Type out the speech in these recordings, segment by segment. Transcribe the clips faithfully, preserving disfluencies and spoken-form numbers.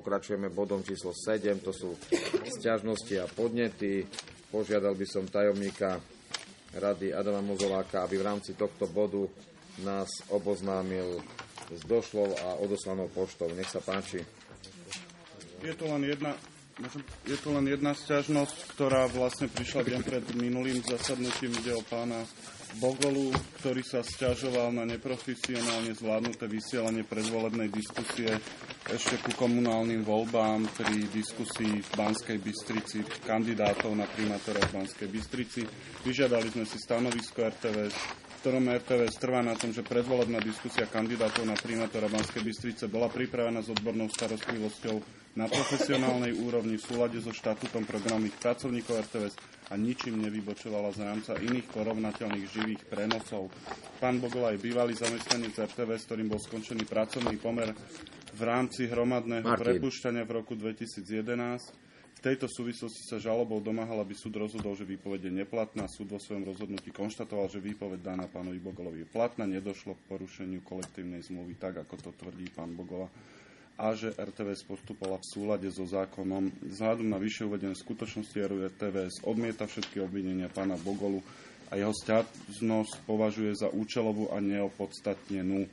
pokračujeme bodom číslo sedem, to sú sťažnosti a podnety. Požiadal by som tajomníka rady Adama Mozoláka, aby v rámci tohto bodu nás oboznámil s došlou a odoslanou poštou. Nech sa páči. Je to len jedna, je to len jedna sťažnosť, ktorá vlastne prišla deň pred minulým zasadnutím. Ide o pána Bogolu, ktorý sa sťažoval na neprofesionálne zvládnuté vysielanie predvolebnej diskusie ešte ku komunálnym voľbám pri diskusii v Banskej Bystrici kandidátov na primátora v Banskej Bystrici. Vyžiadali sme si stanovisko er té vé es, v ktorom er té vé es trvá na tom, že predvolebná diskusia kandidátov na primátora Banskej Bystrice bola pripravená s odbornou starostlivosťou na profesionálnej úrovni v súlade so štatútom programových pracovníkov er té vé es a ničím nevybočovala z rámca iných porovnateľných živých prenosov. Pán Bogola je bývalý zamestnanec er té vé es, ktorým bol skončený pracovný pomer v rámci hromadného Martin. prepušťania v roku dvetisíc jedenásť. V tejto súvislosti sa žalobou domáhal, aby súd rozhodol, že výpoveď je neplatná. Súd vo svojom rozhodnutí konštatoval, že výpoveď daná pánovi Bogolovi je platná, nedošlo k porušeniu kolektívnej zmluvy, tak ako to tvrdí pán Bogola, a že er té vé es postupovala v súlade so zákonom. Vzhľadom na vyššie uvedené skutočnosti er té vé es odmieta všetky obvinenia pána Bogolu a jeho sťažnosť považuje za účelovú a neopodstatnenú.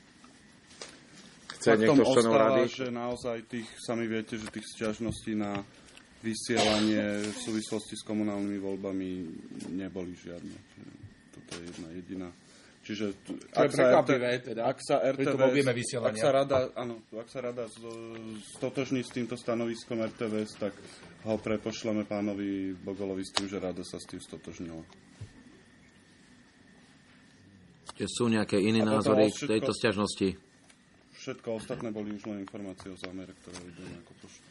Chce niekto z členov rady? Že naozaj tých, sami viete, že tých sťažností na vysielanie v súvislosti s komunálnymi voľbami neboli žiadne. Toto je jedna jediná. Čiže ak sa, teda, ak sa er té vé es, ak sa rada, áno, ak sa rada stotožní s týmto stanoviskom er té vé es, tak ho prepošleme pánovi Bogolovi s tým, že rada sa s tým stotožnila. Sú nejaké iné názory k tejto sťažnosti? Všetko ostatné boli už len informácie o zámere, ktoré idú ako poštu.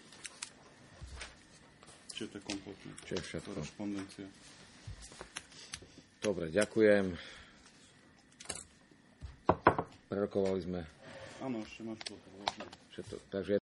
Čiže to je kompletné. Čiže všetko. Korešpondencia. Dobre, ďakujem. Prerokovali sme. Áno, ešte máš to. Takže